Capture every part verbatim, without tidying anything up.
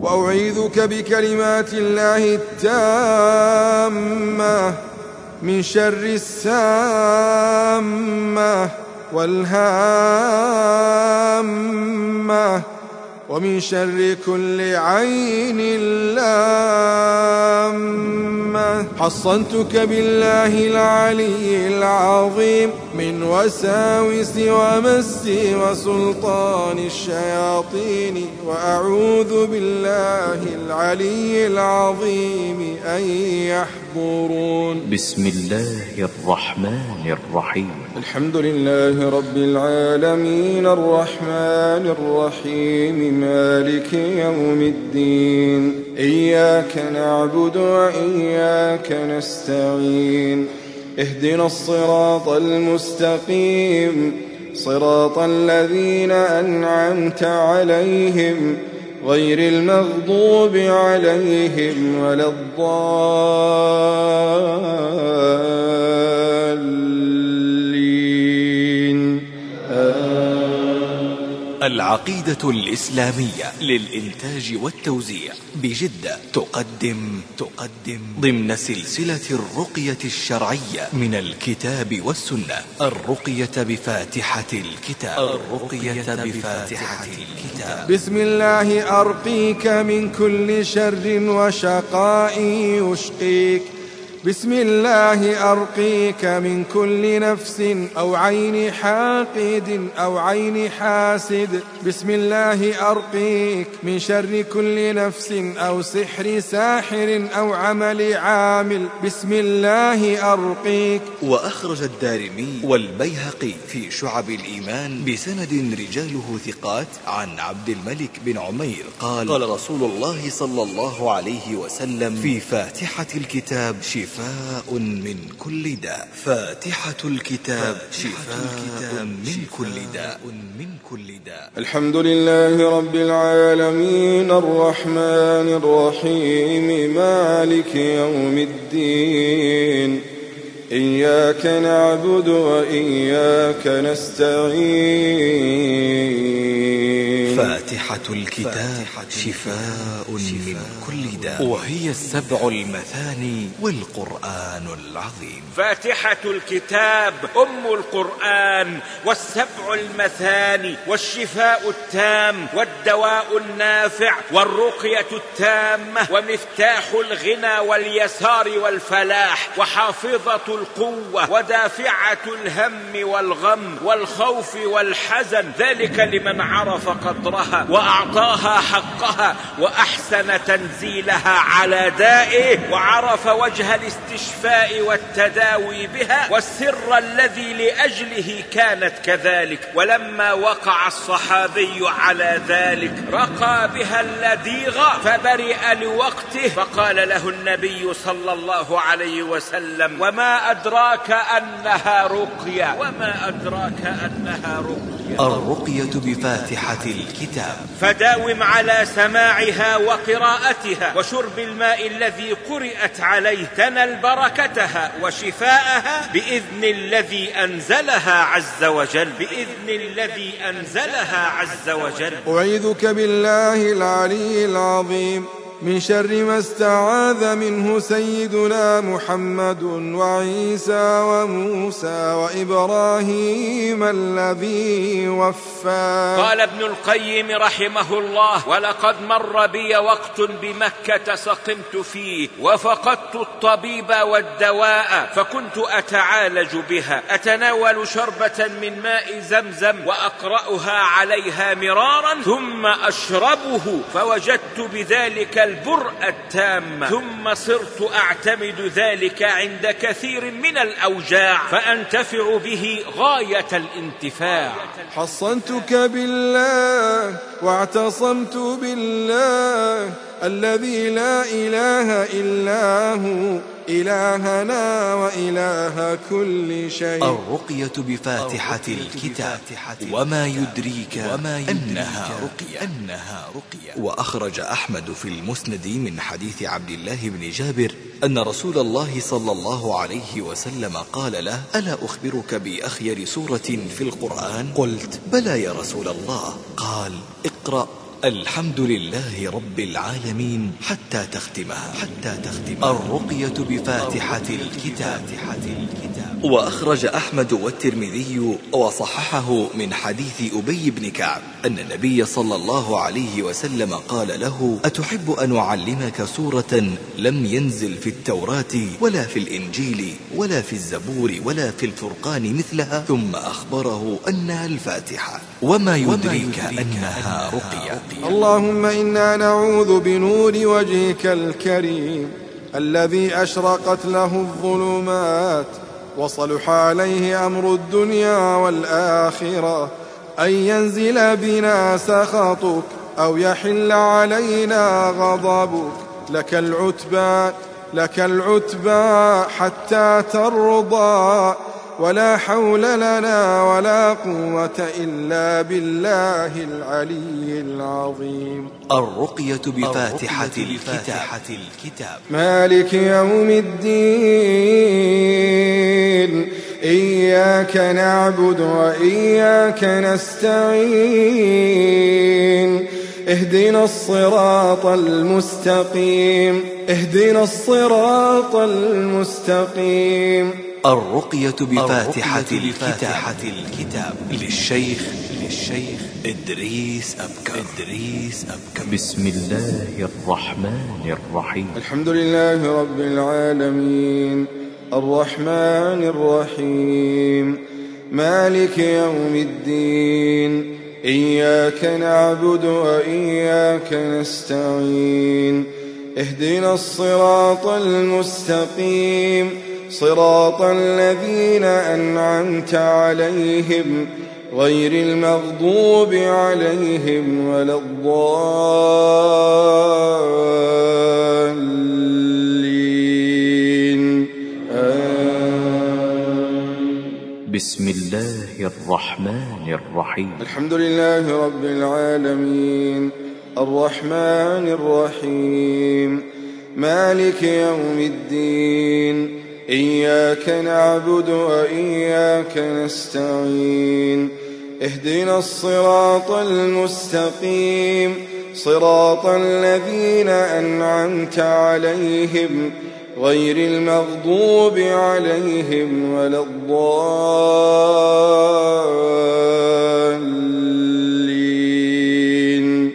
وأعيذك بكلمات الله التامة من شر السامة والهامة ومن شر كل عين لامة. حصنتك بالله العلي العظيم من وساوس ومس وسلطان الشياطين، وأعوذ بالله العلي العظيم أن يحضرون. بسم الله الرحمن الرحيم. الحمد لله رب العالمين الرحمن الرحيم مالك يوم الدين. إياك نعبد وإياك نستعين. اهدنا الصراط المستقيم صراط الذين أنعمت عليهم غير المغضوب عليهم ولا الضالين. العقيدة الإسلامية للإنتاج والتوزيع بجدة تقدم تقدم ضمن سلسلة الرقية الشرعية من الكتاب والسنة الرقية بفاتحة الكتاب الرقية بفاتحة الكتاب. بسم الله أرقيك من كل شر وشقاء يشقيك. بسم الله أرقيك من كل نفس أو عين حاقد أو عين حاسد. بسم الله أرقيك من شر كل نفس أو سحر ساحر أو عمل عامل. بسم الله أرقيك. وأخرج الدارمي والبيهقي في شعب الإيمان بسند رجاله ثقات عن عبد الملك بن عمير قال قال رسول الله صلى الله عليه وسلم في فاتحة الكتاب شفاء من كل داء. فاتحة الكتاب شفاء من كل داء من كل داء. الحمد لله رب العالمين الرحمن الرحيم مالك يوم الدين. إياك نعبد وإياك نستعين. فاتحة الكتاب شفاء من كل داء، وهي السبع المثاني والقرآن العظيم. فاتحة الكتاب أم القرآن والسبع المثاني والشفاء التام والدواء النافع والرقية التامة ومفتاح الغنى واليسار والفلاح وحافظة القوة ودافعة الهم والغم والخوف والحزن، ذلك لمن عرف قدرها وأعطاها حقها وأحسن تنزيلها على دائه وعرف وجه الاستشفاء والتداوي بها والسر الذي لأجله كانت كذلك. ولما وقع الصحابي على ذلك رقى بها اللديغ فبرئ لوقته، فقال له النبي صلى الله عليه وسلم: وما أدراك أنها رقية وما أدراك أنها رقية. الرقية بفاتحة الكتاب. فداوم على سماعها وقراءتها وشرب الماء الذي قرأت عليه، تنل بركتها وشفاءها بإذن الذي أنزلها عز وجل بإذن الذي أنزلها عز وجل. أعيذك بالله العلي العظيم من شر ما استعاذ منه سيدنا محمد وعيسى وموسى وإبراهيم الذي وفى. قال ابن القيم رحمه الله: ولقد مر بي وقت بمكة سقمت فيه وفقدت الطبيب والدواء، فكنت أتعالج بها، أتناول شربة من ماء زمزم وأقرأها عليها مرارا ثم أشربه، فوجدت بذلك البرء التام، ثم صرت أعتمد ذلك عند كثير من الأوجاع فأنتفع به غاية الانتفاع. حصنتك بالله واعتصمت بالله الذي لا إله إلا هو إلهنا وإله كل شيء. الرقية بفاتحة الكتاب. وما يدريك أنها رقية أنها رقية. وأخرج أحمد في المسند من حديث عبد الله بن جابر أن رسول الله صلى الله عليه وسلم قال له: ألا أخبرك بأخير سورة في القرآن؟ قلت: بلى يا رسول الله. قال: اقرأ الحمد لله رب العالمين حتى تختمها حتى تختمها الرقية بفاتحة الكتاب. وأخرج أحمد والترمذي وصححه من حديث أبي بن كعب أن النبي صلى الله عليه وسلم قال له: أتحب أن أعلمك سورة لم ينزل في التوراة ولا في الإنجيل ولا في الزبور ولا في الفرقان مثلها؟ ثم أخبره أنها الفاتحة. وما يدريك أنها رقية. اللهم إنا نعوذ بنور وجهك الكريم الذي أشرقت له الظلمات وصلح عليه أمر الدنيا والآخرة أن ينزل بنا سخطك أو يحل علينا غضبك. لك العتبى لك العتبى حتى ترضى، ولا حول لنا ولا قوة إلا بالله العلي العظيم. الرقية بفاتحة الكتاب. مالك يوم الدين، إياك نعبد وإياك نستعين، اهدنا الصراط المستقيم، اهدنا الصراط المستقيم. الرقية بفاتحة الكتاب للشيخ للشيخ إدريس أبكر إدريس أبكر. بسم الله الرحمن الرحيم. الحمد لله رب العالمين الرحمن الرحيم مالك يوم الدين، إياك نعبد وإياك نستعين، اهدنا الصراط المستقيم، صراط الذين أنعمت عليهم غير المغضوب عليهم ولا الضالين. آمين. بسم الله الرحمن الرحيم. الحمد لله رب العالمين الرحمن الرحيم مالك يوم الدين، إياك نعبد وإياك نستعين، اهدنا الصراط المستقيم، صراط الذين أنعمت عليهم غير المغضوب عليهم ولا الضالين.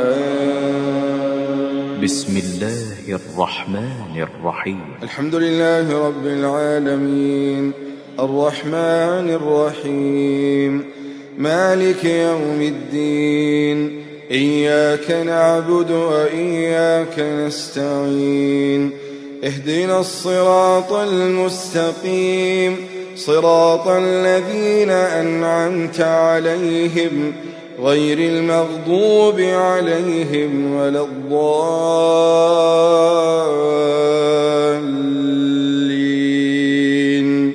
آمين. بسم الله الرحمن الرحيم. الحمد لله رب العالمين الرحمن الرحيم مالك يوم الدين، إياك نعبد وإياك نستعين، اهدنا الصراط المستقيم، صراط الذين أنعمت عليهم غير المغضوب عليهم ولا الضالين.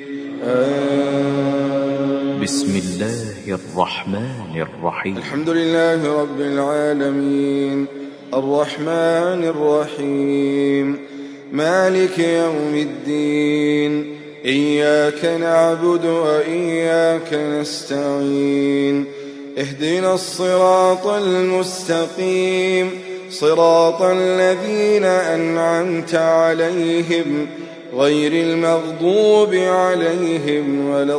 آمين. بسم الله الرحمن الرحيم. الحمد لله رب العالمين الرحمن الرحيم مالك يوم الدين، إياك نعبد وإياك نستعين، اهدنا الصراط المستقيم، صراط الذين أنعمت عليهم غير المغضوب عليهم ولا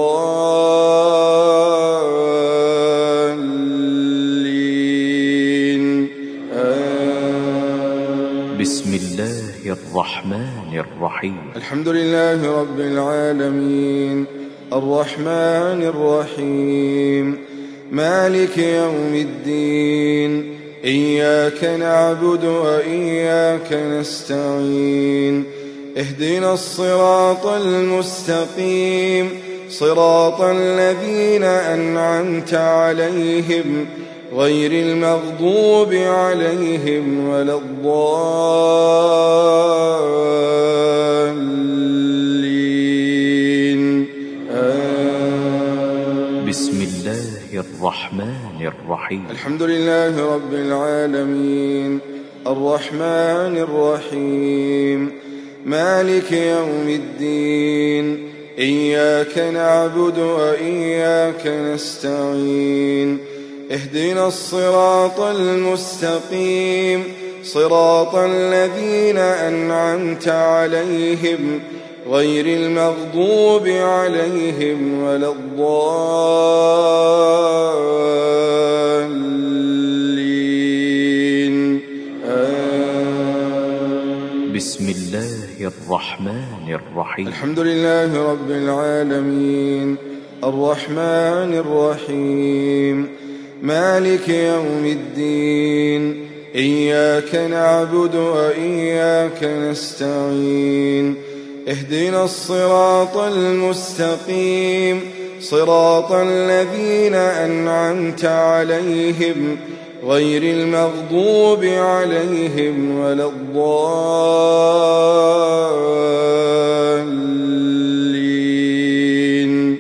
الضالين. آمين. بسم الله الرحمن الرحيم. الحمد لله رب العالمين الرحمن الرحيم مالك يوم الدين، إياك نعبد وإياك نستعين، اهدنا الصراط المستقيم، صراط الذين أنعمت عليهم غير المغضوب عليهم ولا الضالين. آمين. بسم الله الرحمن الرحيم. الحمد لله رب العالمين الرحمن الرحيم مالك يوم الدين، إياك نعبد وإياك نستعين، اهدنا الصراط المستقيم صراط الذين أنعمت عليهم غير المغضوب عليهم ولا الضالين. آمين. بسم الله الرحمن الرحيم. الحمد لله رب العالمين الرحمن الرحيم مالك يوم الدين إياك نعبد وإياك نستعين اهدنا الصراط المستقيم صراط الذين أنعمت عليهم غير المغضوب عليهم ولا الضالين.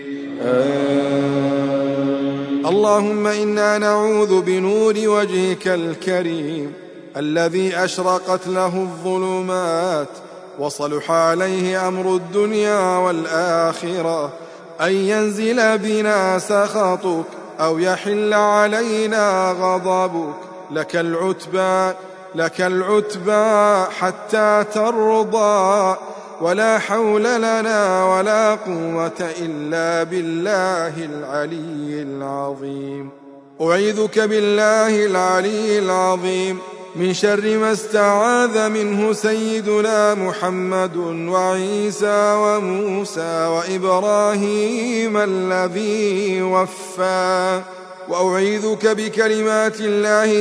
آمين. اللهم إنا نعوذ بنور وجهك الكريم الذي أشرقت له الظلمات وصلح عليه أمر الدنيا والآخرة أن ينزل بنا سخطك أو يحل علينا غضبك. لك العتبى لك العتبى حتى ترضى ولا حول لنا ولا قوة إلا بالله العلي العظيم. أعيذك بالله العلي العظيم من شر ما استعاذ منه سيدنا محمد وعيسى وموسى وإبراهيم الذي وفى. وأعيذك بكلمات الله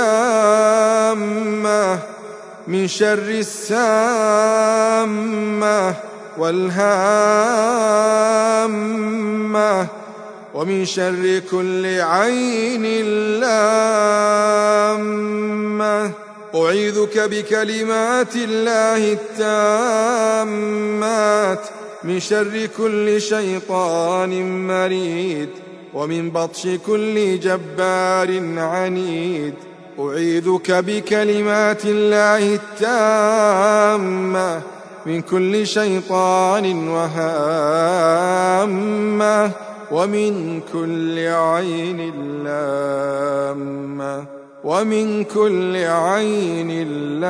التامة من شر السامة والهامة ومن شر كل عين لامة. أعيذك بكلمات الله التامات من شر كل شيطان مريد ومن بطش كل جبار عنيد. أعيذك بكلمات الله التامة من كل شيطان وهامة ومن كل عين لامة ومن كل عين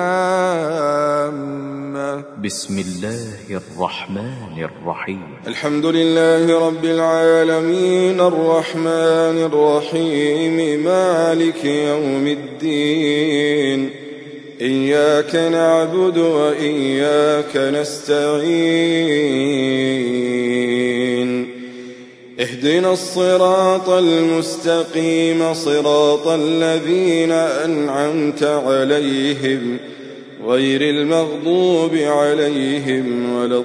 لامة. بسم الله الرحمن الرحيم. الحمد لله رب العالمين الرحمن الرحيم مالك يوم الدين إياك نعبد وإياك نستعين اهدنا الصراط المستقيم صراط الذين أنعمت عليهم غير المغضوب عليهم ولا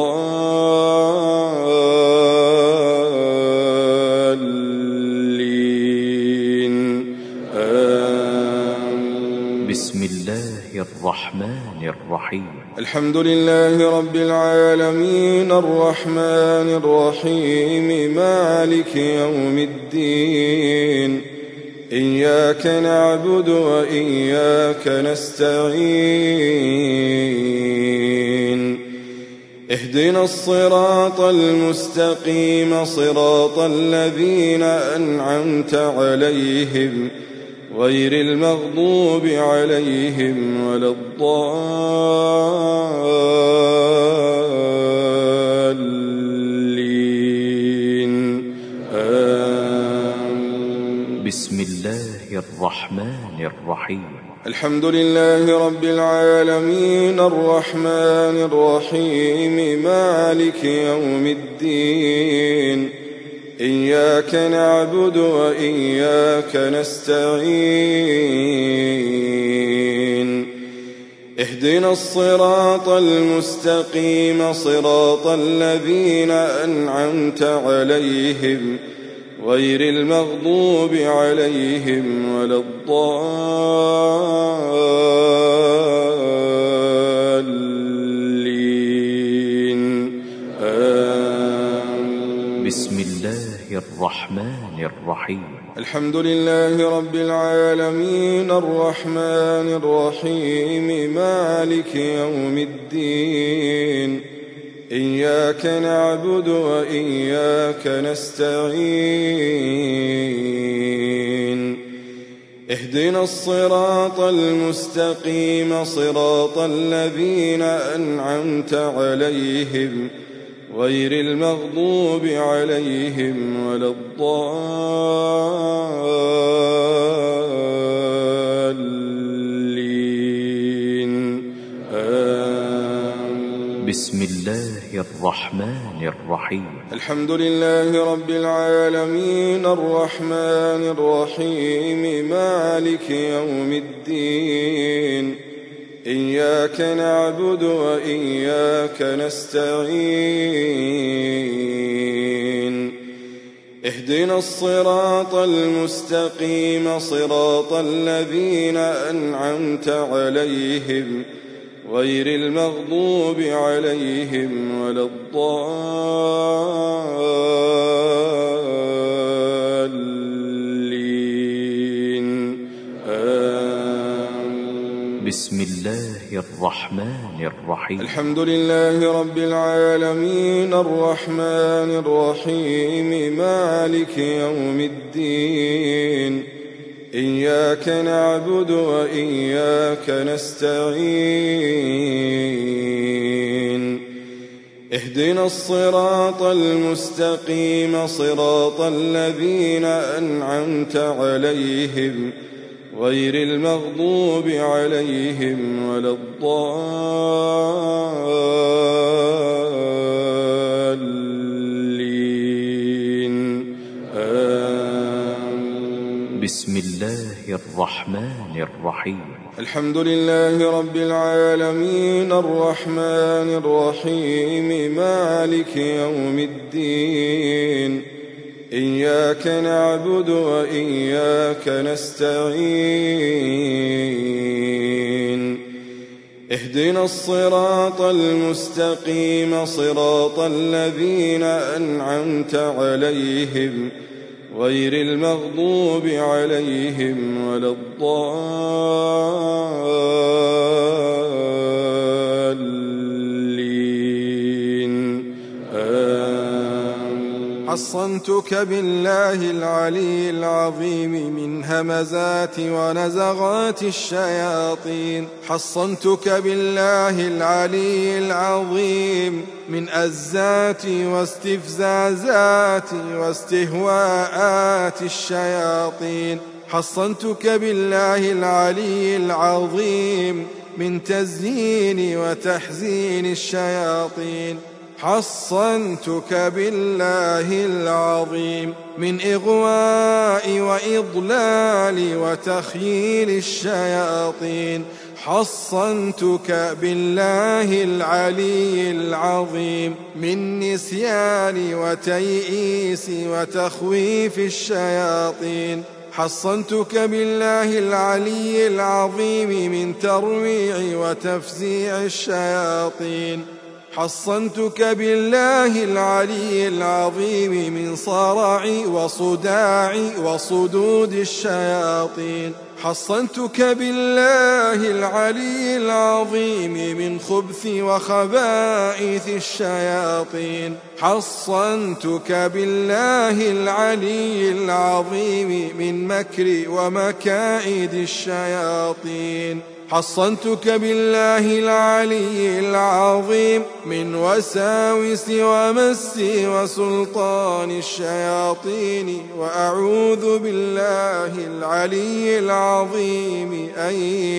الضالين. آمين. بسم الله الرحمن الرحيم. الحمد لله رب العالمين الرحمن الرحيم مالك يوم الدين إياك نعبد وإياك نستعين اهدنا الصراط المستقيم صراط الذين أنعمت عليهم غير المغضوب عليهم ولا الضالين. آمين. بسم الله الرحمن الرحيم. الحمد لله رب العالمين الرحمن الرحيم مالك يوم الدين إياك نعبد وإياك نستعين اهدنا الصراط المستقيم صراط الذين أنعمت عليهم غير المغضوب عليهم ولا الضالين. آمين. بسم الله الرحمن الرحيم. الحمد لله رب العالمين الرحمن الرحيم مالك يوم الدين إياك نعبد وإياك نستعين اهدنا الصراط المستقيم صراط الذين أنعمت عليهم غير المغضوب عليهم ولا الضالين آمين. بسم الله الرحمن الرحيم. الحمد لله رب العالمين الرحمن الرحيم مالك يوم الدين إياك نعبد وإياك نستعين اهدنا الصراط المستقيم صراط الذين أنعمت عليهم غير المغضوب عليهم ولا الضالين آمين. بسم الله الرحمن الرحيم. الحمد لله رب العالمين الرحمن الرحيم مالك يوم الدين إياك نعبد وإياك نستعين اهدنا الصراط المستقيم صراط الذين أنعمت عليهم غير المغضوب عليهم ولا الضالين آمين. بسم الله الرحمن الرحيم. الحمد لله رب العالمين الرحمن الرحيم مالك يوم الدين إياك نعبد وإياك نستعين اهدنا الصراط المستقيم صراط الذين أنعمت عليهم غير المغضوب عليهم ولا الضالين آمين. حصنتك بالله العلي العظيم من همزات ونزغات الشياطين حصنتك بالله العلي العظيم من أزات واستفزازات واستهواءات الشياطين حصنتك بالله العلي العظيم من تزيين وتحزين الشياطين حصنتك بالله العظيم من إغواء وإضلال وتخييل الشياطين حصنتك بالله العلي العظيم من نسيان وتيئيس وتخويف الشياطين حصنتك بالله العلي العظيم من ترويع وتفزيع الشياطين حصنتك بالله العلي العظيم من صرع وصداع وصدود الشياطين حصنتك بالله العلي العظيم من خبث وخبائث الشياطين حصنتك بالله العلي العظيم من مكر ومكائد الشياطين حصنتك بالله العلي العظيم من وساوس ومس وسلطان الشياطين وأعوذ بالله العلي العظيم أن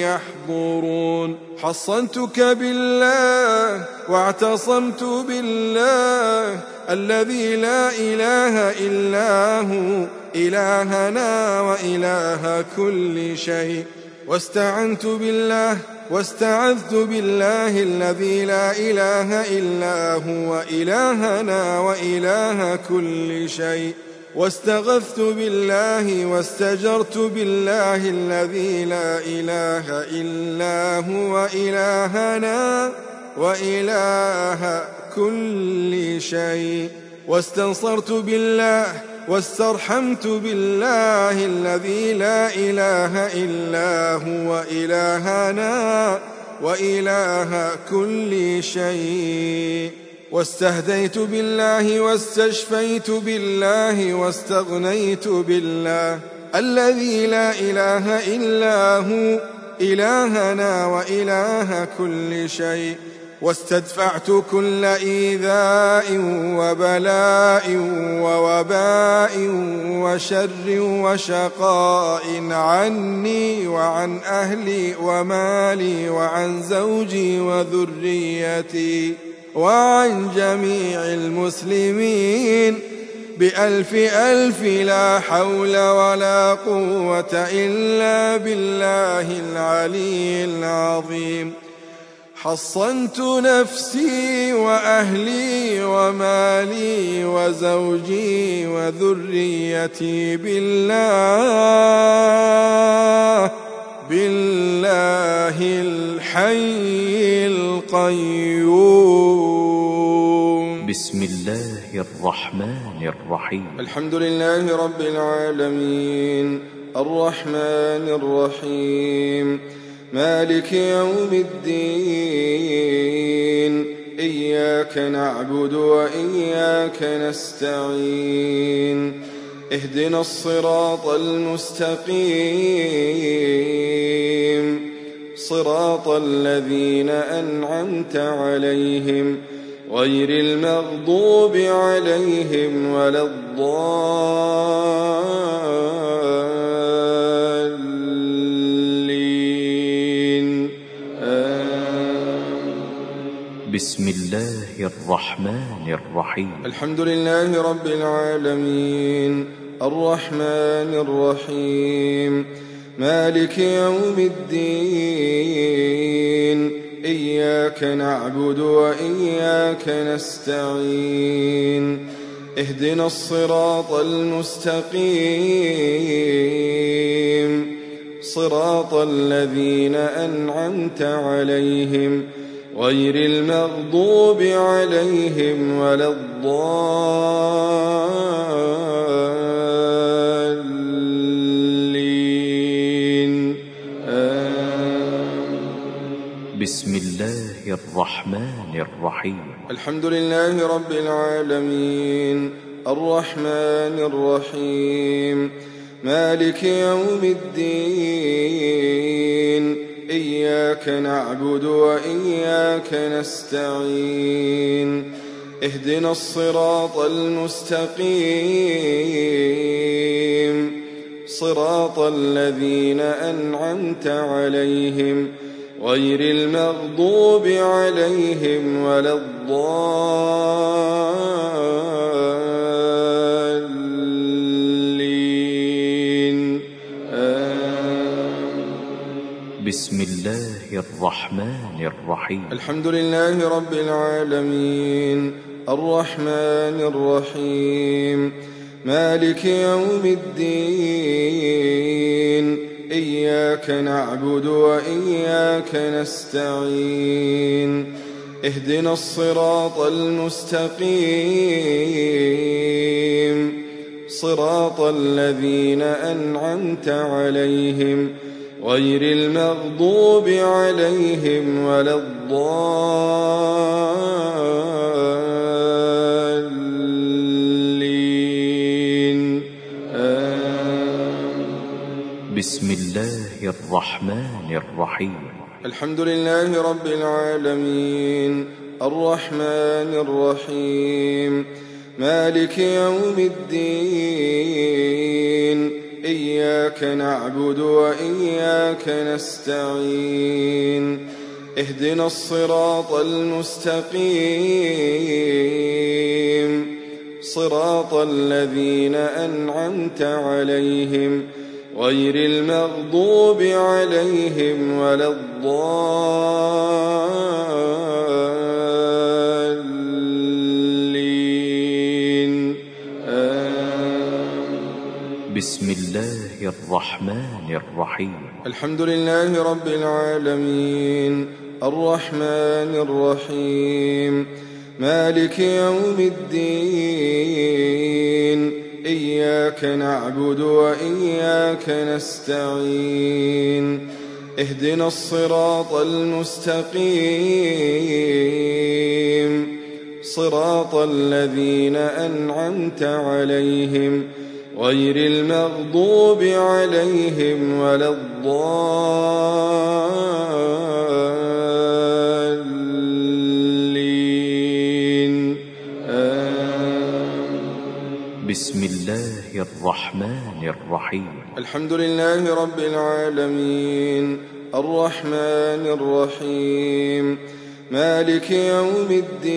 يحضرون حصنتك بالله واعتصمت بالله الذي لا إله إلا هو إلهنا وإله كل شيء واستعنت بالله واستعذت بالله الذي لا إله إلا هو إلهنا وإله كل شيء واستغثت بالله واستجرت بالله الذي لا إله إلا هو إلهنا وإله كل شيء واستنصرت بالله واسترحمت بالله الذي لا إله إلا هو إلهنا وإله كل شيء واستهديت بالله واستشفيت بالله واستغنيت بالله الذي لا إله إلا هو إلهنا وإله كل شيء، واستدفعت كل إيذاء وبلاء ووباء وشر وشقاء عني وعن أهلي ومالي وعن زوجي وذريتي وعن جميع المسلمين بألف ألف لا حول ولا قوة إلا بالله العلي العظيم. حصنت نفسي وأهلي ومالي وزوجي وذريتي بالله بالله الحي القيوم. بسم الله الرحمن الرحيم. الحمد لله رب العالمين الرحمن الرحيم مالك يوم الدين إياك نعبد وإياك نستعين اهدنا الصراط المستقيم صراط الذين أنعمت عليهم غير المغضوب عليهم ولا الضالين آمين. بسم الله الرحمن الرحيم. الحمد لله رب العالمين الرحمن الرحيم مالك يوم الدين إياك نعبد وإياك نستعين اهدنا الصراط المستقيم صراط الذين أنعمت عليهم غير المغضوب عليهم ولا الضالين آمين. بسم الله الرحمن الرحيم. الحمد لله رب العالمين الرحمن الرحيم مالك يوم الدين إياك نعبد وإياك نستعين اهدنا الصراط المستقيم صراط الذين أنعمت عليهم غير المغضوب عليهم ولا الضالين آمين. بسم الله الرحمن الرحيم. الحمد لله رب العالمين الرحمن الرحيم مالك يوم الدين إياك نعبد وإياك نستعين اهدنا الصراط المستقيم صراط الذين أنعمت عليهم غير المغضوب عليهم ولا الضالين آمين. بسم الله الرحمن الرحيم. الحمد لله رب العالمين الرحمن الرحيم مالك يوم الدين إياك نعبد وإياك نستعين اهدنا الصراط المستقيم صراط الذين أنعمت عليهم غير المغضوب عليهم ولا الضالين آمين. بسم الله الرحمن الرحيم. الحمد لله رب العالمين الرحمن الرحيم مالك يوم الدين إياك نعبد وإياك نستعين اهدنا الصراط المستقيم صراط الذين أنعمت عليهم غير المغضوب عليهم ولا الضالين. آمين. بسم الله الرحمن الرحيم. الحمد لله رب العالمين الرحمن الرحيم مالك يوم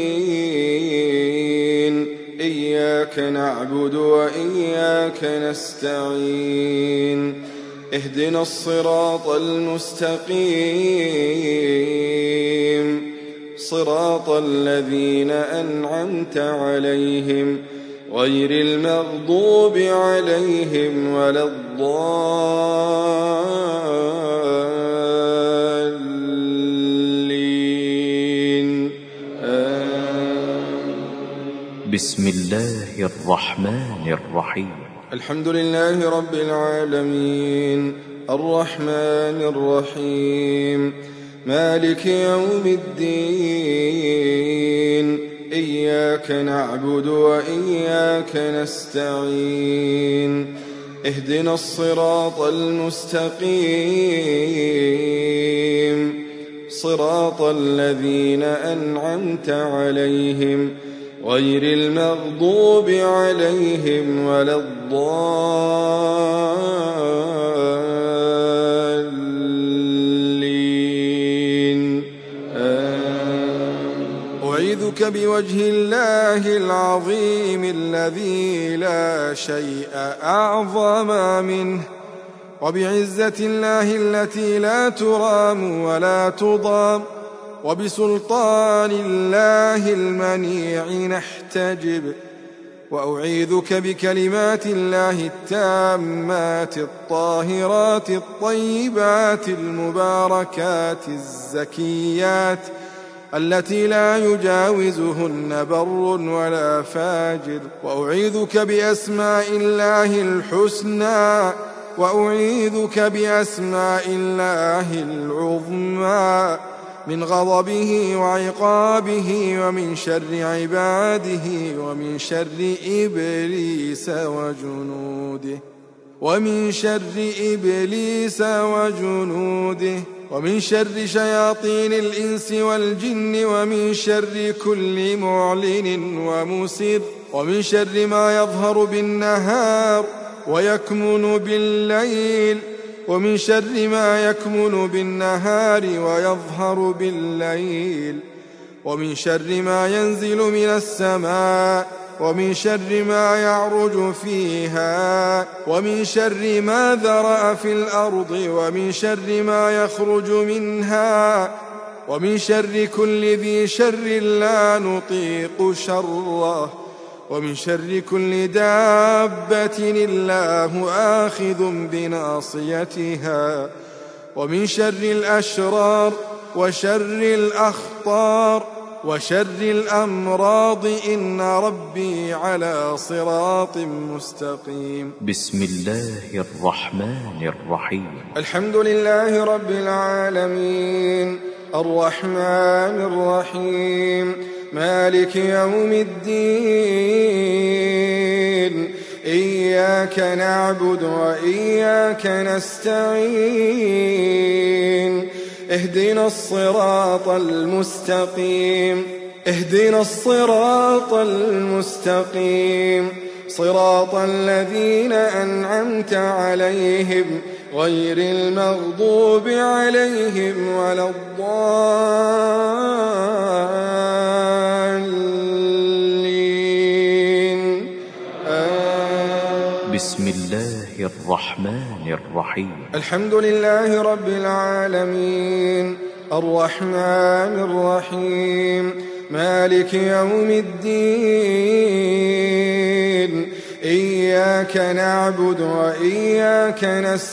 الدين إياك نعبد وإياك نستعين اهدنا الصراط المستقيم صراط الذين أنعمت عليهم غير المغضوب عليهم ولا الضالين. آمين. بسم الله الرحمن الرحيم. الحمد لله رب العالمين الرحمن الرحيم مالك يوم الدين إياك نعبد وإياك نستعين اهدنا الصراط المستقيم صراط الذين أنعمت عليهم غير المغضوب عليهم ولا الضالين. أعيذك بوجه الله العظيم الذي لا شيء أعظم منه وبعزة الله التي لا ترام ولا تضام وبسلطان الله المنيع نحتجب وأعيذك بكلمات الله التامات الطاهرات الطيبات المباركات الزكيات التي لا يجاوزهن بر ولا فاجر وأعيذك بأسماء الله الحسنى وأعيذك بأسماء الله العظمى من غضبه وعقابه ومن شر عباده ومن شر إبليس وجنوده ومن شر إبليس وجنوده ومن شر شياطين الإنس والجن ومن شر كل معلن ومسر ومن شر ما يظهر بالنهار ويكمن بالليل ومن شر ما يكمن بالنهار ويظهر بالليل ومن شر ما ينزل من السماء ومن شر ما يعرج فيها ومن شر ما ذرأ في الأرض ومن شر ما يخرج منها ومن شر كل ذي شر لا نطيق شره ومن شر كل دابة الله آخذ بناصيتها ومن شر الأشرار وشر الأخطار وشر الأمراض إن ربي على صراط مستقيم. بسم الله الرحمن الرحيم. الحمد لله رب العالمين الرحمن الرحيم مالك يوم الدين إياك نعبد وإياك نستعين اهدنا الصراط المستقيم اهدنا الصراط المستقيم صراط الذين أنعمت عليهم غير المغضوب عليهم ولا الضالين. آمين. بسم الله الرحمن الرحيم. الحمد لله رب العالمين الرحمن الرحيم مالك يوم الدين إياك نعبد وإياك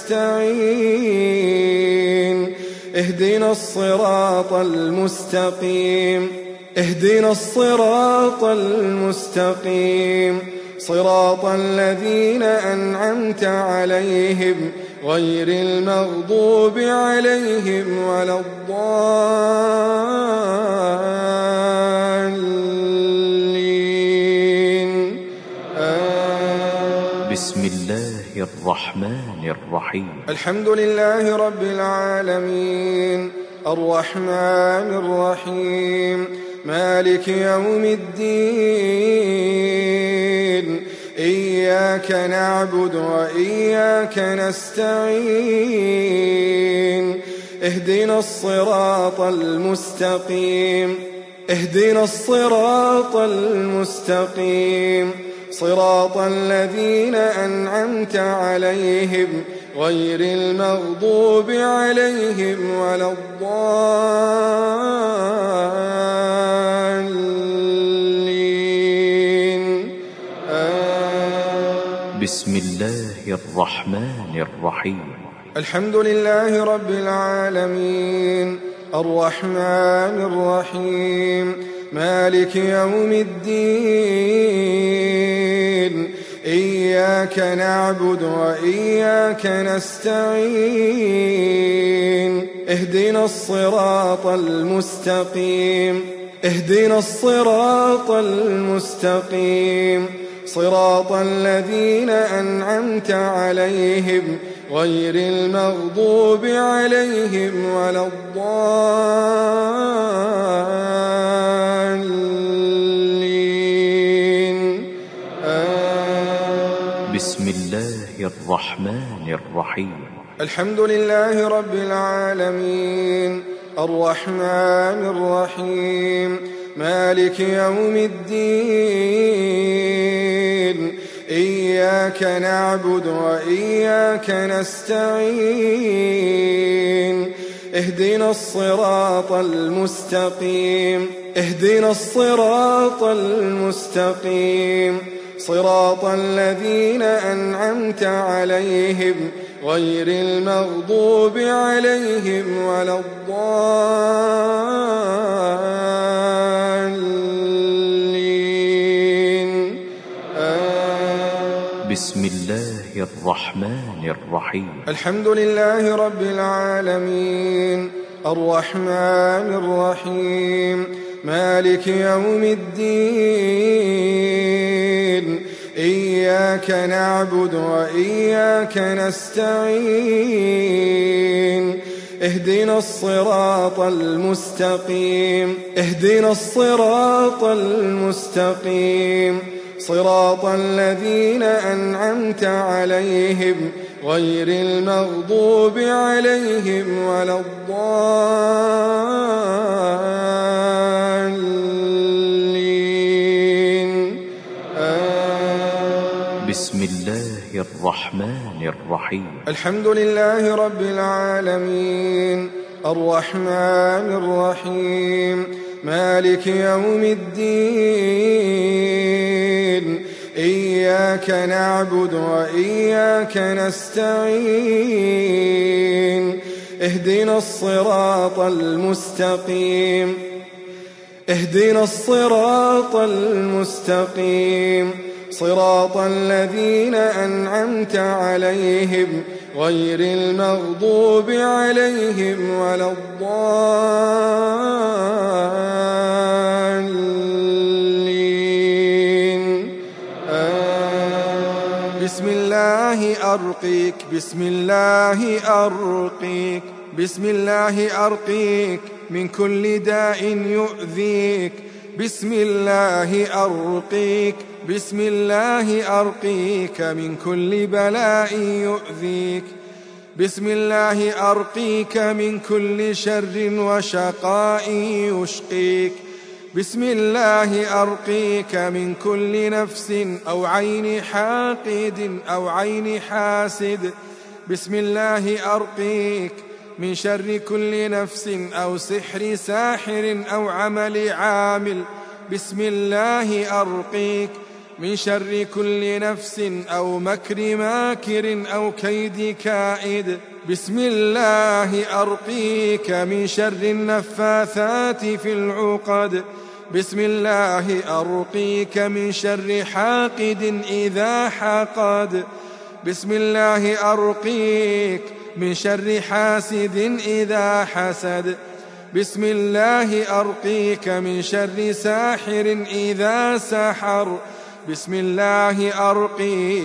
نستعين اهدنا الصراط المستقيم اهدنا الصراط المستقيم صراط الذين أنعمت عليهم غير المغضوب عليهم ولا الضالين. الرحمن الرحيم الحمد لله رب العالمين الرحمن الرحيم مالك يوم الدين إياك نعبد وإياك نستعين اهدنا الصراط المستقيم اهدنا الصراط المستقيم صراط الذين أنعمت عليهم غير المغضوب عليهم ولا الضالين آمين. بسم الله الرحمن الرحيم الحمد لله رب العالمين الرحمن الرحيم مالك يوم الدين إياك نعبد وإياك نستعين اهدنا الصراط المستقيم اهدنا الصراط المستقيم صراط الذين أنعمت عليهم غير المغضوب عليهم ولا الضالين آمين. بسم الله الرحمن الرحيم الحمد لله رب العالمين الرحمن الرحيم مالك يوم الدين إياك نعبد وإياك نستعين اهدنا الصراط المستقيم اهدنا الصراط المستقيم صراط الذين أنعمت عليهم غير المغضوب عليهم ولا الضالين آمين. بسم الله الرحمن الرحيم الحمد لله رب العالمين الرحمن الرحيم مالك يوم الدين إياك نعبد وإياك نستعين اهدنا الصراط المستقيم اهدنا الصراط المستقيم صراط الذين أنعمت عليهم غير المغضوب عليهم ولا الضالين آمين. بسم الله الرحمن الرحيم الحمد لله رب العالمين الرحمن الرحيم مالك يوم الدين إياك نعبد وإياك نستعين اهدنا الصراط المستقيم اهدنا الصراط المستقيم صراط الذين أنعمت عليهم غير المغضوب عليهم ولا الضالين آمين. بسم الله أرقيك بسم الله أرقيك بسم الله أرقيك من كل داء يؤذيك بسم الله أرقيك بسم الله أرقيك من كل بلاء يؤذيك بسم الله أرقيك من كل شر وشقاء يشقيك بسم الله أرقيك من كل نفس أو عين حاقد أو عين حاسد بسم الله أرقيك من شر كل نفس أو سحر ساحر أو عمل عامل بسم الله أرقيك من شر كل نفس أو مكر ماكر أو كيد كائد بسم الله أرقيك من شر النفاثات في العقد بسم الله أرقيك من شر حاقد إذا حقد بسم الله أرقيك من شر حاسد إذا حسد بسم الله أرقيك من شر ساحر إذا سحر بسم الله أرقيك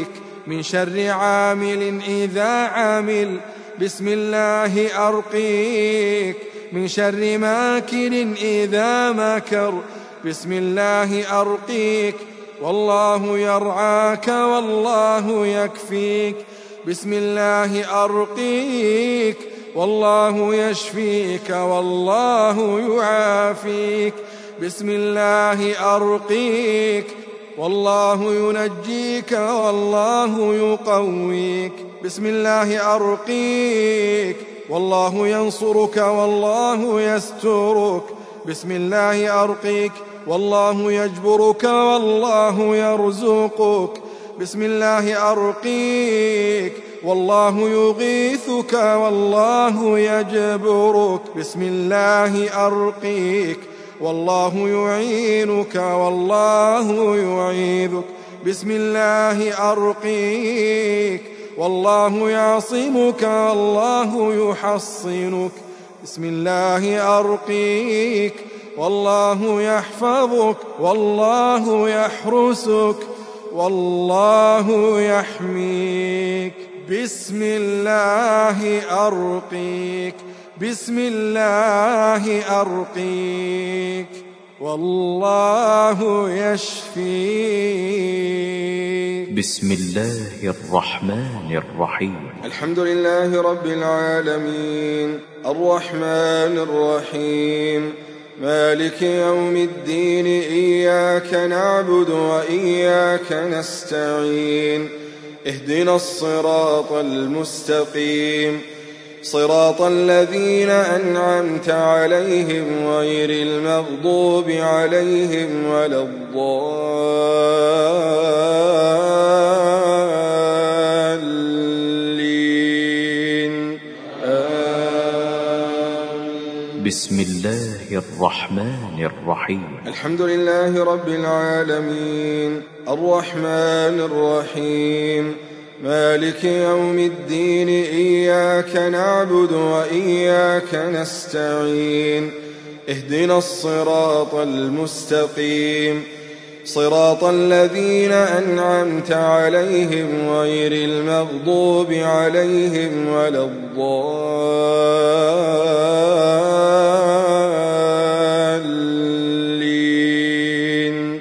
من شر عامل إذا عمل بسم الله أرقيك من شر ماكر إذا مكر بسم الله أرقيك والله يرعاك والله يكفيك بسم الله أرقيك والله يشفيك والله يعافيك بسم الله أرقيك والله ينجيك والله يقويك بسم الله أرقيك والله ينصرك والله يسترك بسم الله أرقيك والله يجبرك والله يرزقك بسم الله أرقيك والله يغيثك والله يجبرك بسم الله أرقيك والله يعينك والله يعيذك بسم الله أرقيك والله يعصمك والله يحصنك بسم الله أرقيك والله يحفظك والله يحرسك والله يحميك بسم الله أرقيك بسم الله أرقيك والله يشفيك. بسم الله الرحمن الرحيم. الحمد لله رب العالمين الرحمن الرحيم مالك يوم الدين إياك نعبد وإياك نستعين اهدنا الصراط المستقيم صراط الذين أنعمت عليهم غير المغضوب عليهم ولا الضالين آمين. بسم الله الرحمن الرحيم. الحمد لله رب العالمين الرحمن الرحيم مالك يوم الدين إياك نعبد وإياك نستعين اهدنا الصراط المستقيم صراط الذين أنعمت عليهم غير المغضوب عليهم ولا الضالين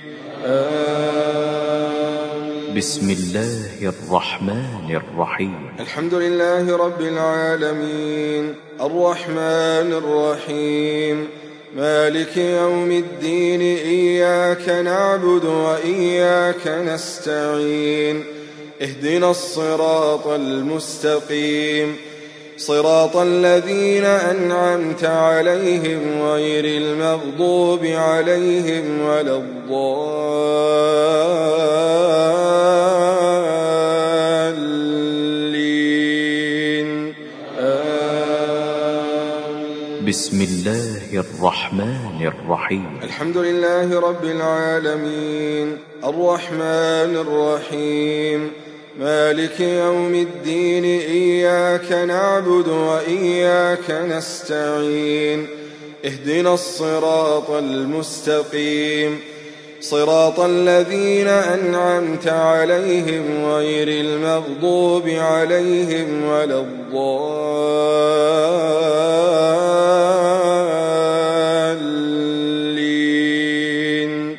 آمين. بسم الله الرحمن الرحيم. الحمد لله رب العالمين الرحمن الرحيم مالك يوم الدين إياك نعبد وإياك نستعين اهدنا الصراط المستقيم صراط الذين أنعمت عليهم غير المغضوب عليهم ولا الضالين آمين. بسم الله الرحمن الرحيم. الحمد لله رب العالمين الرحمن الرحيم مالك يوم الدين إياك نعبد وإياك نستعين اهدنا الصراط المستقيم صراط الذين أنعمت عليهم غير المغضوب عليهم ولا الضالين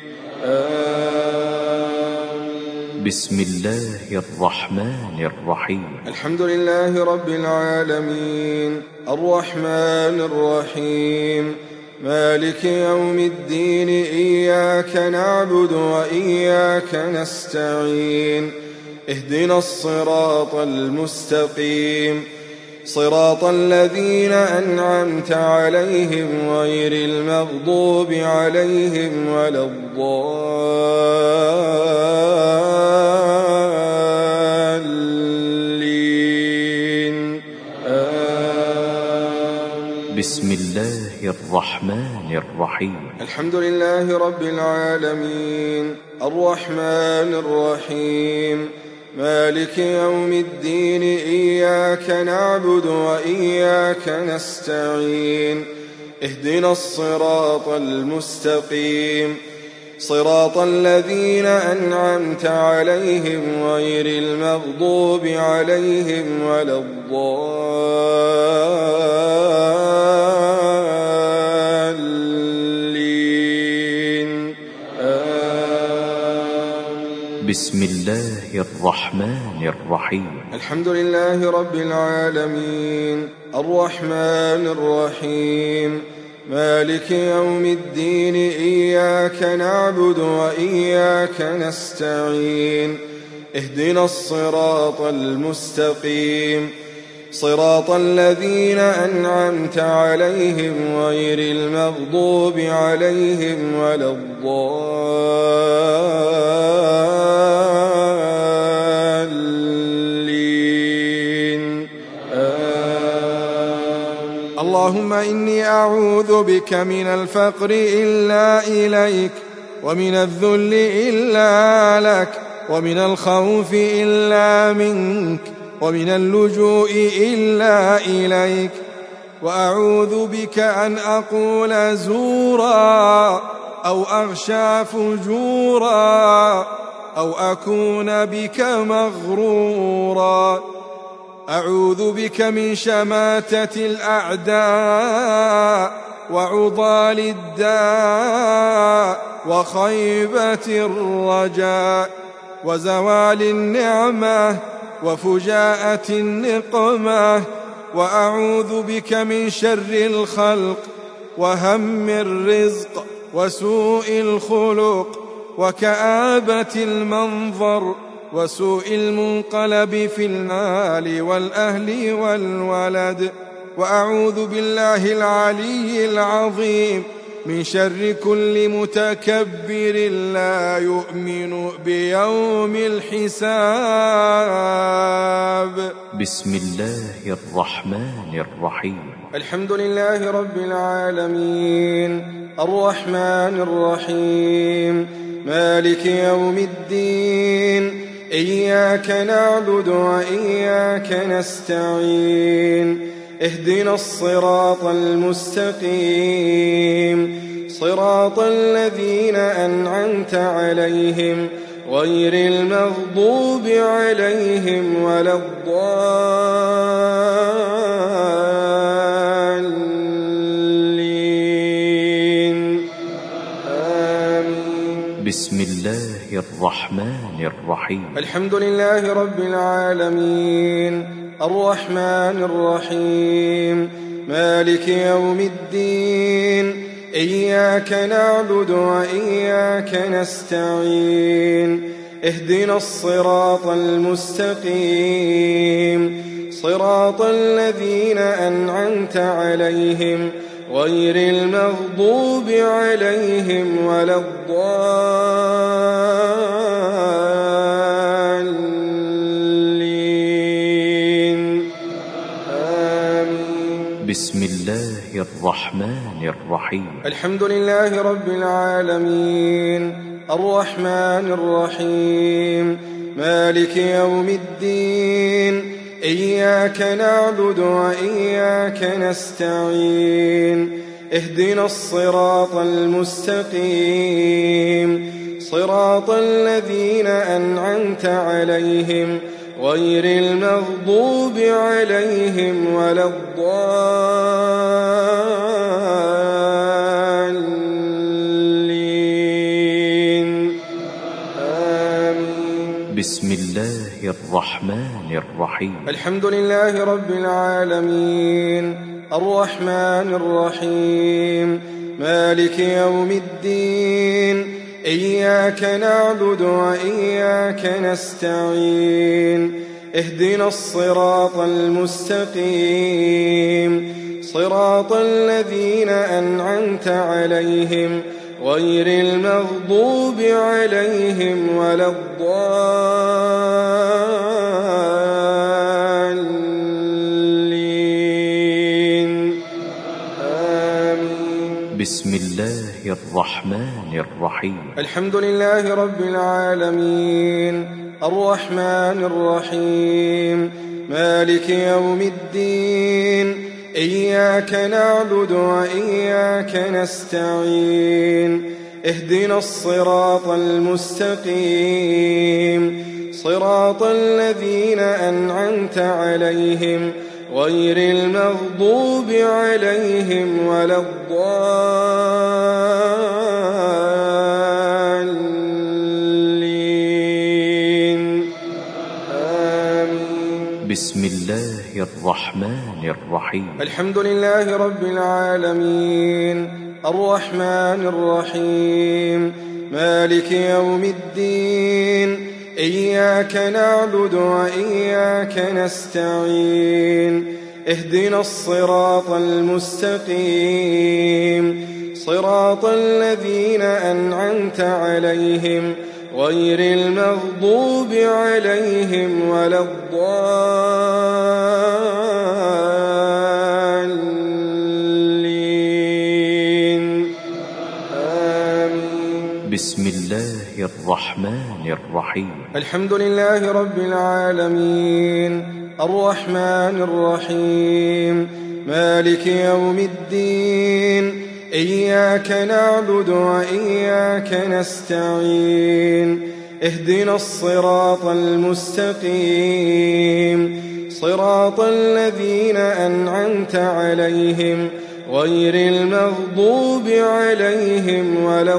آمين. بسم الله الرحمن الرحيم. الحمد لله رب العالمين الرحمن الرحيم مالك يوم الدين إياك نعبد وإياك نستعين اهدنا الصراط المستقيم صراط الذين أنعمت عليهم غير المغضوب عليهم ولا الضالين آمين. بسم الله الرحمن الرحيم. الحمد لله رب العالمين الرحمن الرحيم مالك يوم الدين إياك نعبد وإياك نستعين اهدنا الصراط المستقيم صراط الذين أنعمت عليهم غير المغضوب عليهم ولا الضالين. آمين. بسم الله الرحمن الرحيم. الحمد لله رب العالمين الرحمن الرحيم مالك يوم الدين إياك نعبد وإياك نستعين اهدنا الصراط المستقيم صراط الذين أنعمت عليهم غير المغضوب عليهم ولا الضالين. اللهم إني أعوذ بك من الفقر إلا إليك ومن الذل إلا لك ومن الخوف إلا منك ومن اللجوء إلا إليك، وأعوذ بك أن أقول زورا أو أغشى فجورا أو أكون بك مغرورا. أعوذ بك من شماتة الأعداء وعضال الداء وخيبة الرجاء وزوال النعمة وفجاءة النقمة. وأعوذ بك من شر الخلق وهم الرزق وسوء الخلق وكآبة المنظر وسوء المنقلب في المال والأهل والولد. وأعوذ بالله العلي العظيم من شر كل متكبر لا يؤمن بيوم الحساب. بسم الله الرحمن الرحيم. الحمد لله رب العالمين الرحمن الرحيم مالك يوم الدين إياك نعبد وإياك نستعين اهدنا الصراط المستقيم صراط الذين أنعمت عليهم غير المغضوب عليهم ولا الضالين. آمين. بسم الله الرحمن الرحيم. الحمد لله رب العالمين الرحمن الرحيم مالك يوم الدين إياك نعبد وإياك نستعين اهدنا الصراط المستقيم صراط الذين أنعمت عليهم غير المغضوب عليهم ولا الضالين. آمين. بسم الله الرحمن الرحيم. الحمد لله رب العالمين الرحمن الرحيم مالك يوم الدين إياك نعبد وإياك نستعين اهدنا الصراط المستقيم صراط الذين أنعمت عليهم غير المغضوب عليهم ولا الضالين. آمين. بسم الله الرحمن الرحيم. الحمد لله رب العالمين الرحمن الرحيم مالك يوم الدين إياك نعبد وإياك نستعين اهدنا الصراط المستقيم صراط الذين أنعمت عليهم غير المغضوب عليهم ولا الضالين. آمين. بسم الله الرحمن الرحيم. الحمد لله رب العالمين الرحمن الرحيم مالك يوم الدين إياك نعبد وإياك نستعين اهدنا الصراط المستقيم صراط الذين أنعمت عليهم غير المغضوب عليهم ولا الضالين آمين. بسم الله الرحمن الرحيم. الحمد لله رب العالمين الرحمن الرحيم مالك يوم الدين إياك نعبد وإياك نستعين اهدنا الصراط المستقيم صراط الذين أنعمت عليهم غير المغضوب عليهم ولا الضالين آمين. بسم الله الرحمن الرحيم. الحمد لله رب العالمين الرحمن الرحيم مالك يوم الدين إياك نعبد وإياك نستعين اهدنا الصراط المستقيم صراط الذين أنعمت عليهم غير المغضوب عليهم ولا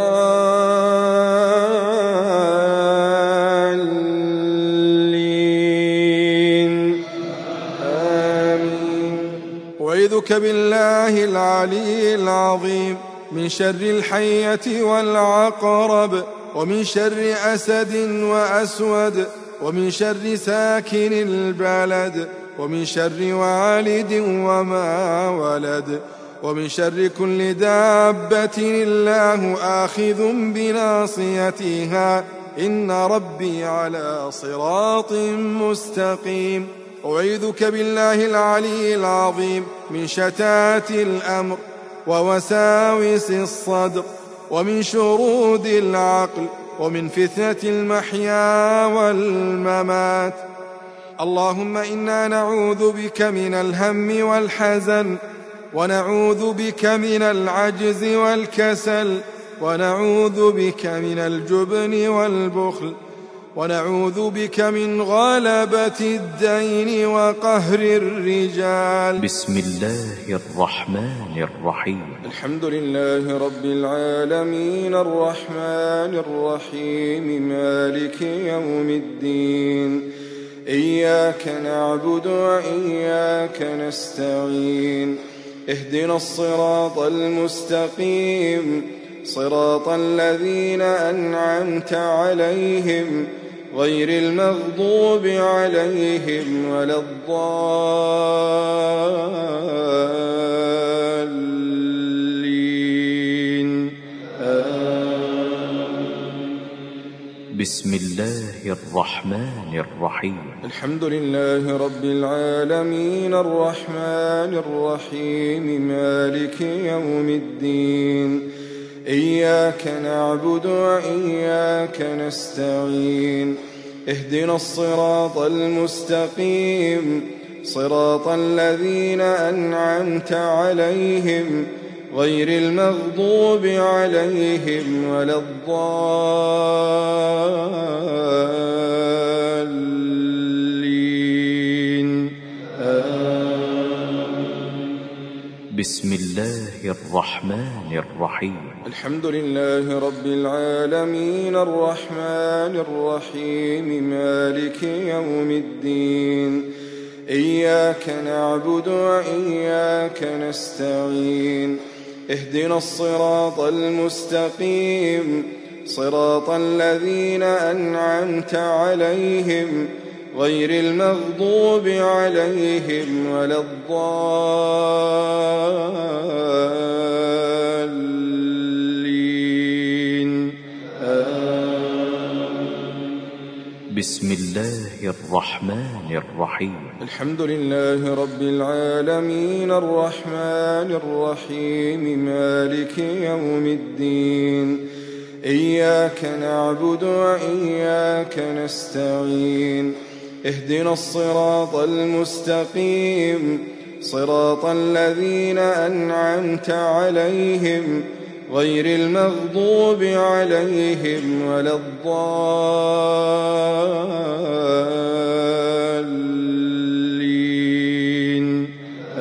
الضالين آمين. أعوذك بالله العلي العظيم من شر الحية والعقرب ومن شر أسد وأسود ومن شر ساكن البلد ومن شر والد وما ولد ومن شر كل دابة الله آخذ بناصيتها إن ربي على صراط مستقيم. أعيذك بالله العلي العظيم من شتات الأمر ووساوس الصدر ومن شرود العقل ومن فتنة المحيا والممات. اللهم إنا نعوذ بك من الهم والحزن ونعوذ بك من العجز والكسل ونعوذ بك من الجبن والبخل ونعوذ بك من غلبة الدين وقهر الرجال. بسم الله الرحمن الرحيم. الحمد لله رب العالمين الرحمن الرحيم مالك يوم الدين إياك نعبد وإياك نستعين اهدنا الصراط المستقيم صراط الذين أنعمت عليهم غير المغضوب عليهم ولا الضالين بسم الله الرحمن الرحيم. الحمد لله رب العالمين الرحمن الرحيم مالك يوم الدين إياك نعبد وإياك نستعين اهدنا الصراط المستقيم صراط الذين أنعمت عليهم غير المغضوب عليهم ولا الضالين بسم الله الرحمن الرحيم. الحمد لله رب العالمين الرحمن الرحيم مالك يوم الدين إياك نعبد وإياك نستعين اهدنا الصراط المستقيم صراط الذين أنعمت عليهم غير المغضوب عليهم ولا الضالين بسم الله الرحمن الرحيم. الحمد لله رب العالمين الرحمن الرحيم مالك يوم الدين إياك نعبد وإياك نستعين اهدنا الصراط المستقيم صراط الذين أنعمت عليهم غير المغضوب عليهم ولا الضالين.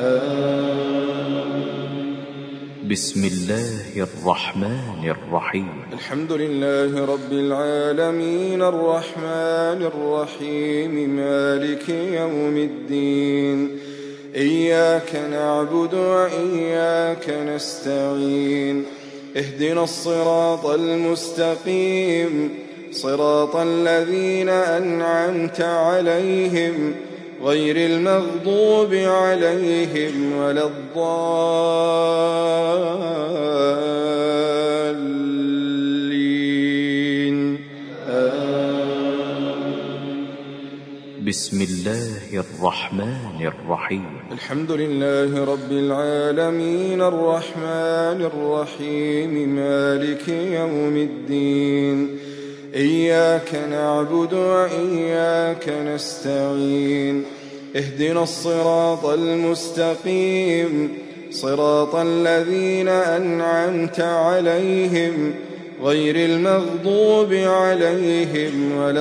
بسم الله الرحمن الرحيم. الحمد لله رب العالمين الرحمن الرحيم مالك يوم الدين. إياك نعبد وإياك نستعين. اهدنا الصراط المستقيم صراط الذين أنعمت عليهم غير المغضوب عليهم ولا الضالين. بسم الله الرحمن الرحيم. الحمد لله رب العالمين الرحمن الرحيم مالك يوم الدين. إياك نعبد وإياك نستعين. اهدنا الصراط المستقيم صراط الذين أنعمت عليهم غير المغضوب عليهم ولا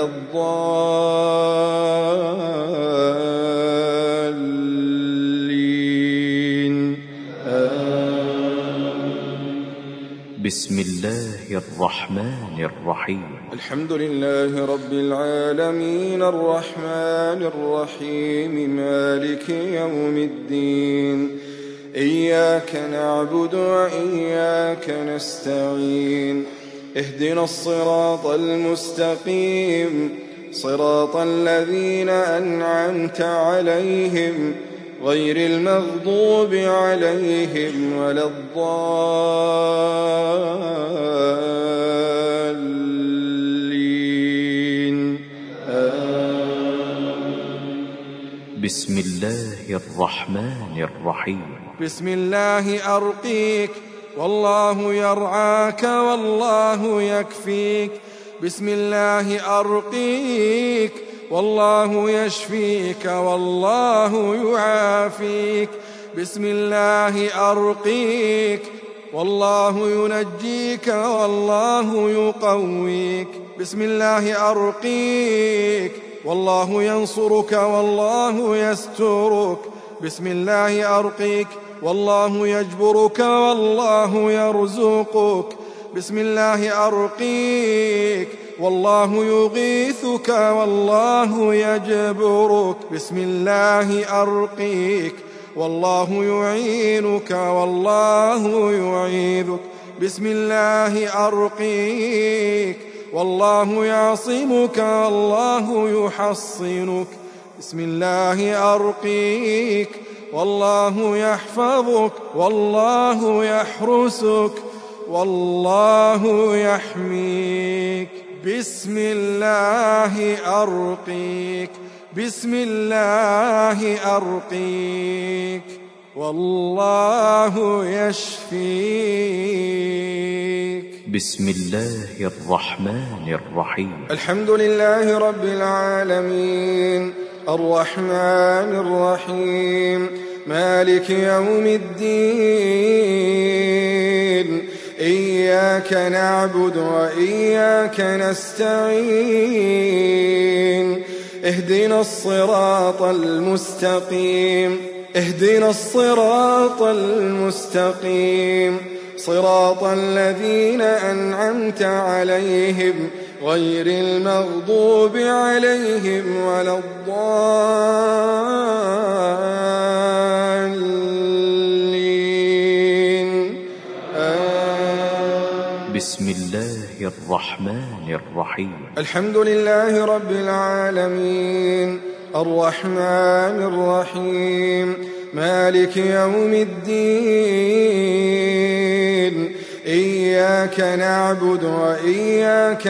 الضالين. بسم الله الرحمن الرحيم. الحمد لله رب العالمين الرحمن الرحيم مالك يوم الدين. إياك نعبد وإياك نستعين. اهدنا الصراط المستقيم صراط الذين أنعمت عليهم غير المغضوب عليهم ولا الضالين. بسم الله الرحمن الرحيم. بسم الله أرقيك والله يرعاك والله يكفيك. بسم الله أرقيك والله يشفيك والله يعافيك. بسم الله أرقيك والله ينجيك والله يقويك. بسم الله أرقيك والله ينصرك والله يسترك. بسم الله أرقيك والله يجبرك والله يرزقك. بسم الله أرقيك والله يغيثك والله يجبرك. بسم الله أرقيك والله يعينك والله يعيذك. بسم الله أرقيك والله يعصمك والله يحصنك. بسم الله أرقيك والله يحفظك والله يحرسك والله يحميك. بسم الله أرقيك بسم الله أرقيك والله يشفيك. بسم الله الرحمن الرحيم. الحمد لله رب العالمين الرحمن الرحيم مالك يوم الدين. إياك نعبد وإياك نستعين. اهدنا الصراط المستقيم اهدنا الصراط المستقيم صراط الذين أنعمت عليهم غير المغضوب عليهم ولا الضالين. بسم الله الرحمن الرحيم. الحمد لله رب العالمين الرحمن الرحيم مالك يوم الدين. إياك نعبد وإياك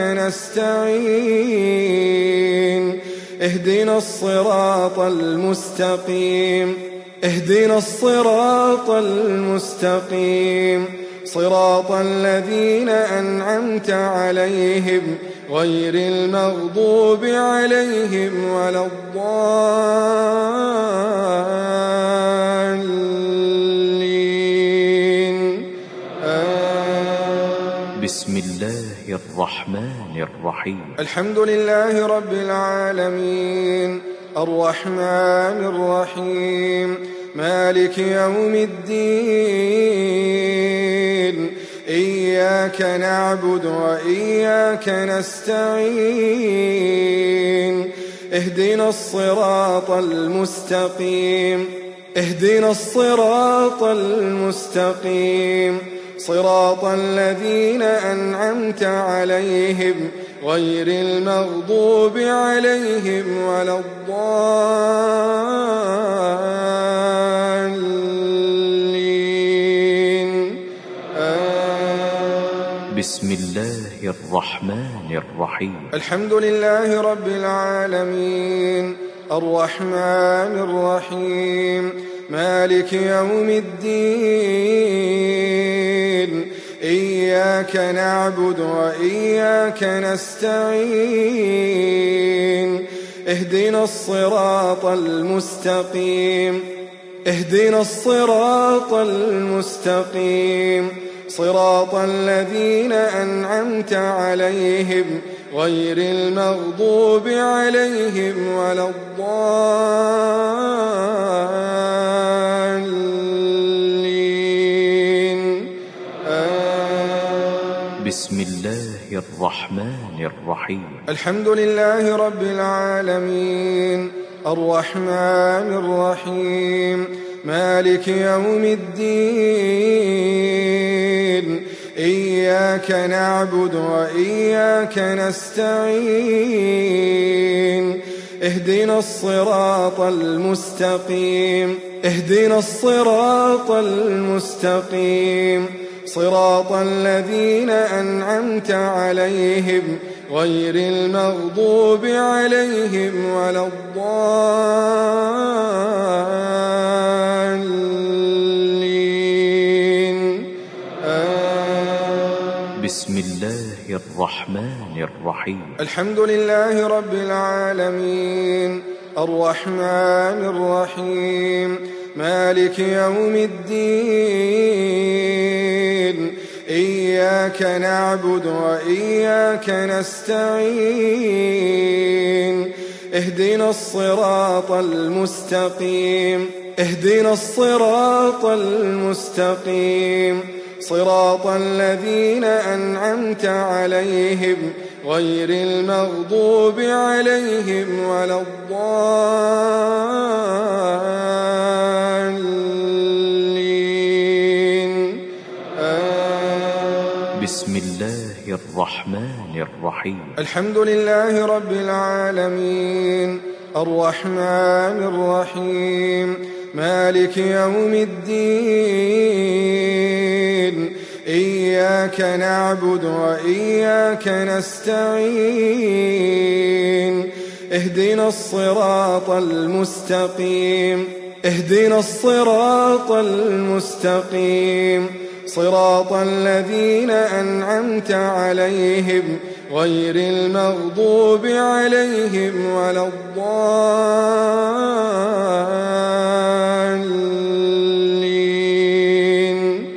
نستعين. اهدنا الصراط المستقيم اهدنا الصراط المستقيم صراط الذين أنعمت عليهم غير المغضوب عليهم ولا الضالين. بسم الله الرحمن الرحيم الحمد لله رب العالمين الرحمن الرحيم مالك يوم الدين إياك نعبد وإياك نستعين اهدنا الصراط المستقيم اهدنا الصراط المستقيم صراط الذين أنعمت عليهم غير المغضوب عليهم ولا الضالين آمين. بسم الله الرحمن الرحيم الحمد لله رب العالمين الرحمن الرحيم مالك يوم الدين إياك نعبد وإياك نستعين اهدنا الصراط المستقيم اهدنا الصراط المستقيم صراط الذين أنعمت عليهم غير المغضوب عليهم ولا الضالين آمين. بسم الله الرحمن الرحيم الحمد لله رب العالمين الرحمن الرحيم مالك يوم الدين إياك نعبد وإياك نستعين اهدنا الصراط المستقيم اهدنا الصراط المستقيم صراط الذين أنعمت عليهم غير المغضوب عليهم ولا الضالين آمين. بسم الله الرحمن الرحيم الحمد لله رب العالمين الرحمن الرحيم مالك يوم الدين إياك نعبد وإياك نستعين اهدنا الصراط المستقيم اهدنا الصراط المستقيم صراط الذين أنعمت عليهم غير المغضوب عليهم ولا الضالين آمين. بسم الله الرحمن الرحيم الحمد لله رب العالمين الرحمن الرحيم مالك يوم الدين إياك نعبد وإياك نستعين اهدنا الصراط المستقيم اهدنا الصراط المستقيم صراط الذين أنعمت عليهم غير المغضوب عليهم ولا الضالين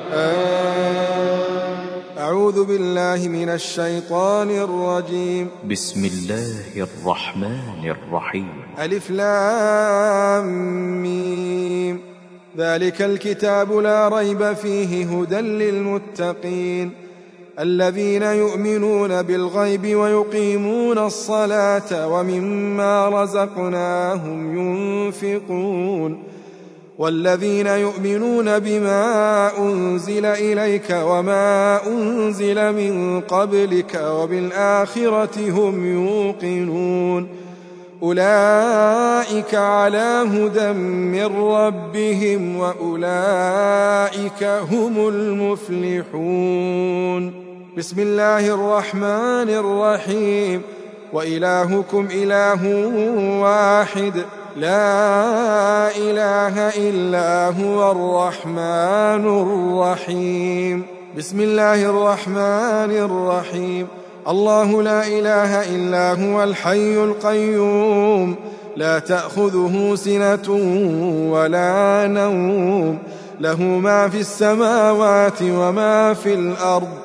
آمين. أعوذ بالله من الشيطان الرجيم بسم الله الرحمن الرحيم ألف لام ميم ذلك الكتاب لا ريب فيه هدى للمتقين الذين يؤمنون بالغيب ويقيمون الصلاة ومما رزقناهم ينفقون والذين يؤمنون بما أنزل إليك وما أنزل من قبلك وبالآخرة هم يوقنون أولئك على هدى من ربهم وأولئك هم المفلحون بسم الله الرحمن الرحيم وإلهكم إله واحد لا إله إلا هو الرحمن الرحيم بسم الله الرحمن الرحيم الله لا إله إلا هو الحي القيوم لا تأخذه سنة ولا نوم له ما في السماوات وما في الأرض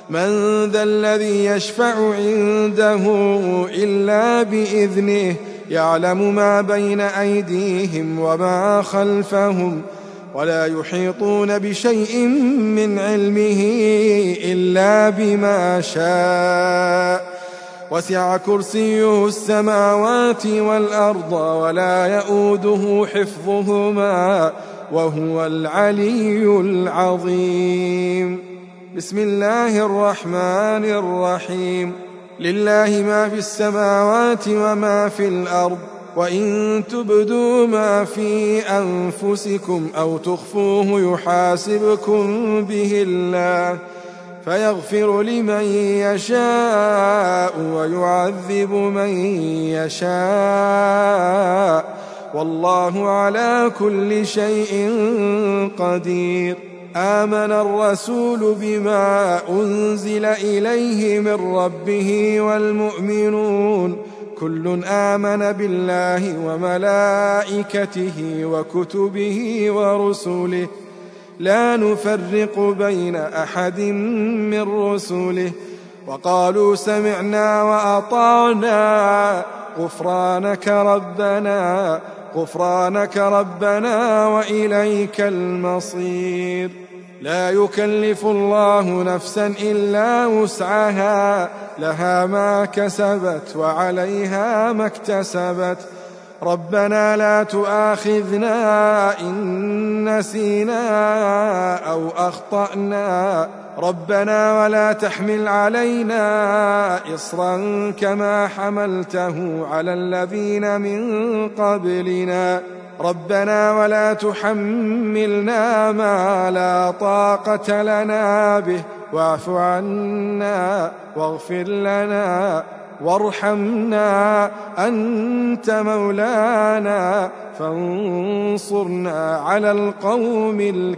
من ذا الذي يشفع عنده إلا بإذنه يعلم ما بين أيديهم وما خلفهم ولا يحيطون بشيء من علمه إلا بما شاء وسع كرسيه السماوات والأرض ولا يؤوده حفظهما وهو العلي العظيم. بسم الله الرحمن الرحيم. لله ما في السماوات وما في الأرض وإن تبدوا ما في أنفسكم أو تخفوه يحاسبكم به الله فيغفر لمن يشاء ويعذب من يشاء والله على كل شيء قدير. آمن الرسول بما أنزل إليه من ربه والمؤمنون كل آمن بالله وملائكته وكتبه ورسله لا نفرق بين أحد من رسله وقالوا سمعنا وأطعنا غفرانك ربنا غفرانك ربنا وإليك المصير. لا يكلف الله نفسا إلا وسعها لها ما كسبت وعليها ما اكتسبت ربنا لا تؤاخذنا إن نسينا أو أخطأنا ربنا ولا تحمل علينا إصرا كما حملته على الذين من قبلنا ربنا ولا تحملنا ما لا طاقة لنا به واعف عنا واغفر لنا وارحمنا أنت مولانا فانصرنا على القوم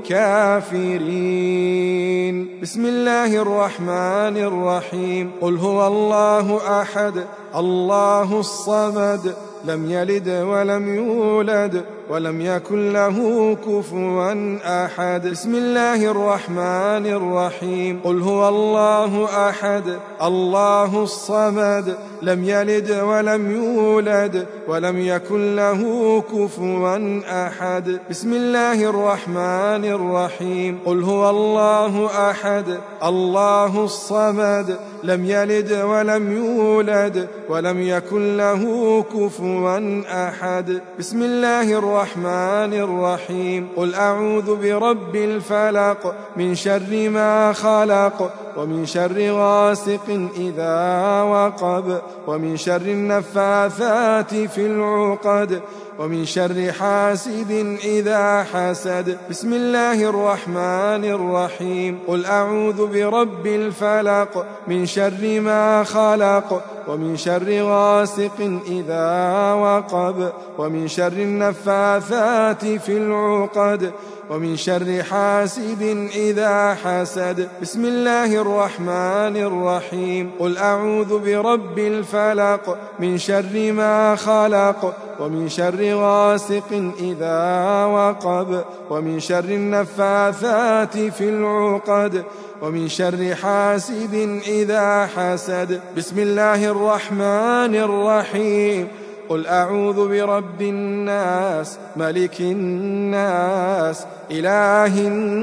الكافرين. بسم الله الرحمن الرحيم. قل هو الله أحد الله الصمد لم يلد ولم يولد ولم يكن له كفوا أحد. بسم الله الرحمن الرحيم. قل هو الله أحد الله الصمد لم يلد ولم يولد ولم يكن له كفوا أحد. بسم الله الرحمن الرحيم. قل هو الله أحد الله الصمد لم يلد ولم يولد ولم يكن له كفوا أحد. بسم الله الرحمن الرحيم. قل أعوذ برب الفلق من شر ما خلق ومن شر غاسق إذا وقب ومن شر النفاثات في العقد ومن شر حاسد إذا حسد. بسم الله الرحمن الرحيم. قل أعوذ برب الفلق من شر ما خلق ومن شر غاسق إذا وقب ومن شر النفاثات في العقد ومن شر حاسد إذا حسد. بسم الله الرحمن الرحيم. قل أعوذ برب الفلق من شر ما خلق ومن شر غاسق إذا وقب ومن شر النفاثات في العقد ومن شر حاسد إذا حسد. بسم الله الرحمن الرحيم. قل أعوذ برب الناس ملك الناس إله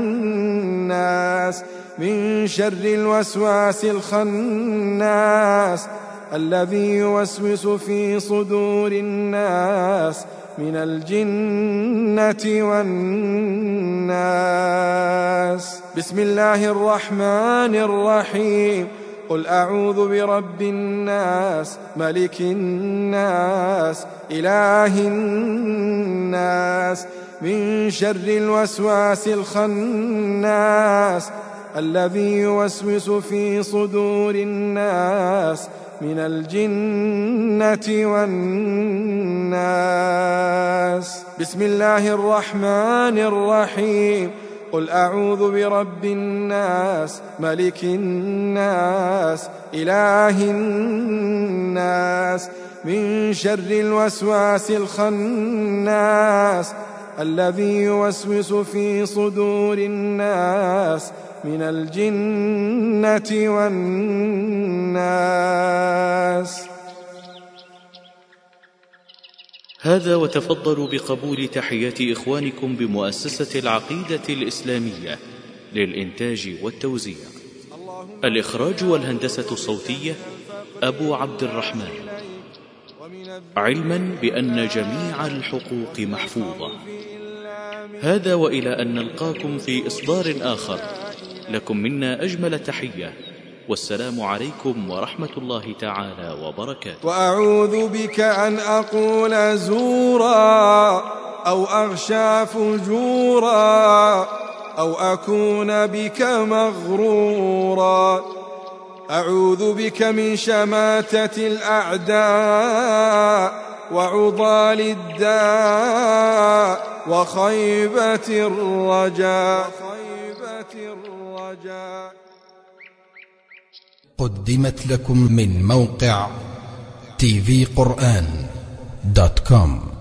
الناس من شر الوسواس الخناس الذي يوسوس في صدور الناس من الجنة والناس. بسم الله الرحمن الرحيم. قل أعوذ برب الناس ملك الناس إله الناس من شر الوسواس الخناس الذي يوسوس في صدور الناس من الجنة والناس. بسم الله الرحمن الرحيم. قل أعوذ برب الناس ملك الناس إله الناس من شر الوسواس الخناس الذي يوسوس في صدور الناس من الجنة والناس. هذا وتفضلوا بقبول تحيات إخوانكم بمؤسسة العقيدة الإسلامية للإنتاج والتوزيع. الإخراج والهندسة الصوتية أبو عبد الرحمن، علما بأن جميع الحقوق محفوظة. هذا وإلى أن نلقاكم في إصدار آخر، لكم منا أجمل تحية، والسلام عليكم ورحمة الله تعالى وبركاته. وأعوذ بك أن أقول زورا أو أغشى فجورا أو أكون بك مغرورا. أعوذ بك من شماتة الأعداء وعضال الداء وخيبة الرجاء. قدمت لكم من موقع تي في قرآن دوت كوم.